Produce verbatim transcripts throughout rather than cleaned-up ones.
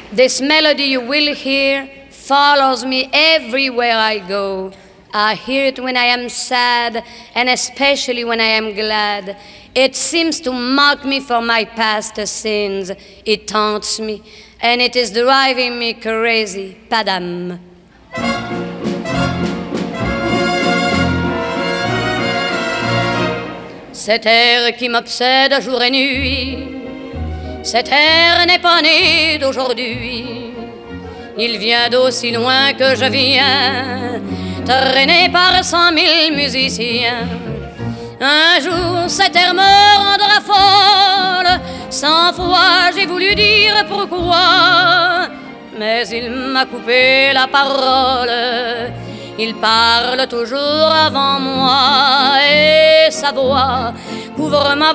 This melody you will hear follows me everywhere I go. I hear it when I am sad, and especially when I am glad. It seems to mock me for my past sins. It taunts me, and it is driving me crazy. Padam. Cet air qui m'obsède jour et nuit, cet air n'est pas né d'aujourd'hui. Il vient d'aussi loin que je viens, traîné par cent mille musiciens. Un jour cet air me rendra folle, cent fois j'ai voulu dire pourquoi, mais il m'a coupé la parole. Il parle toujours avant moi et sa voix couvre ma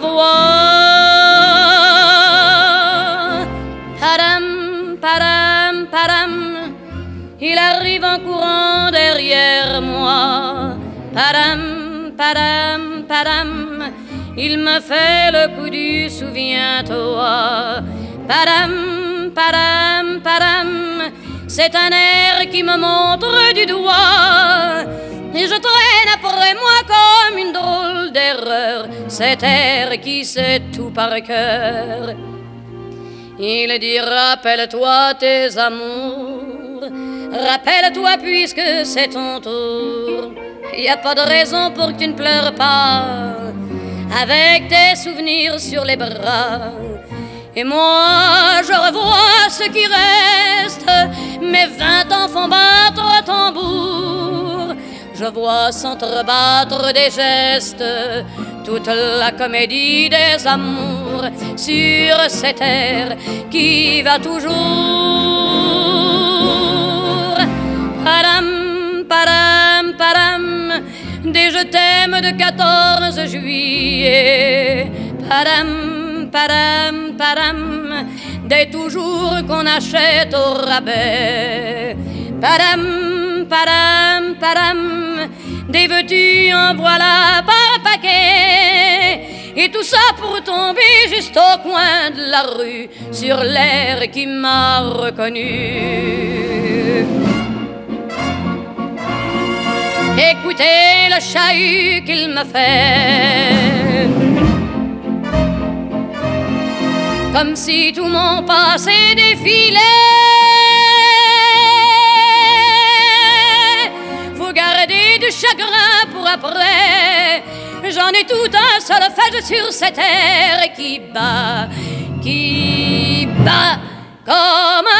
voix. Padam, padam, padam, il arrive en courant derrière moi. Padam, padam, padam, il me fait le coup du souviens-toi. Padam, padam, padam, c'est un air qui me montre du doigt, et je traîne après moi comme une drôle d'erreur cet air qui sait tout par cœur. Il dit rappelle-toi tes amours, rappelle-toi puisque c'est ton tour. Y a pas de raison pour que tu ne pleures pas avec tes souvenirs sur les bras. Et moi je revois ce qui reste, mes vingt ans font battre un tambour. Je vois s'entrebattre des gestes toute la comédie des amours sur cette air qui va toujours. Padam, padam, padam, des je t'aime de quatorze juillet. Padam, padam, padam, des toujours qu'on achète au rabais. Padam, padam, padam, des veux-tu en voilà par paquet. Et tout ça pour tomber juste au coin de la rue sur l'air qui m'a reconnu. Écoutez le chahut qu'il me fait, comme si tout mon passé défilait. Faut garder du chagrin pour après. J'en ai tout un solfège sur cette terre qui bat, qui bat comme